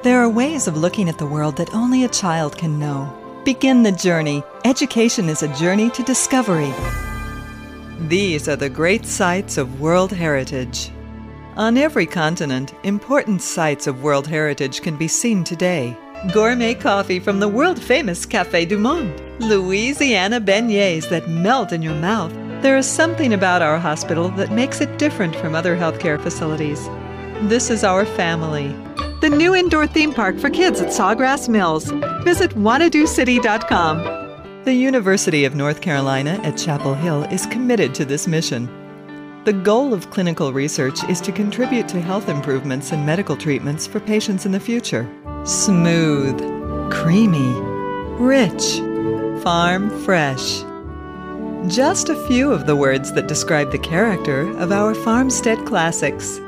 There are ways of looking at the world that only a child can know. Begin the journey. Education is a journey to discovery. These are the great sites of World Heritage. On every continent, important sites of World Heritage can be seen today. Gourmet coffee from the world-famous Café du Monde. Louisiana beignets that melt in your mouth. There is something about our hospital that makes it different from other healthcare facilities. This is our family. The new indoor theme park for kids at Sawgrass Mills. Visit wannadocity.com. The University of North Carolina at Chapel Hill is committed to this mission. The goal of clinical research is to contribute to health improvements and medical treatments for patients in the future. Smooth, creamy, rich, farm fresh. Just a few of the words that describe the character of our farmstead classics.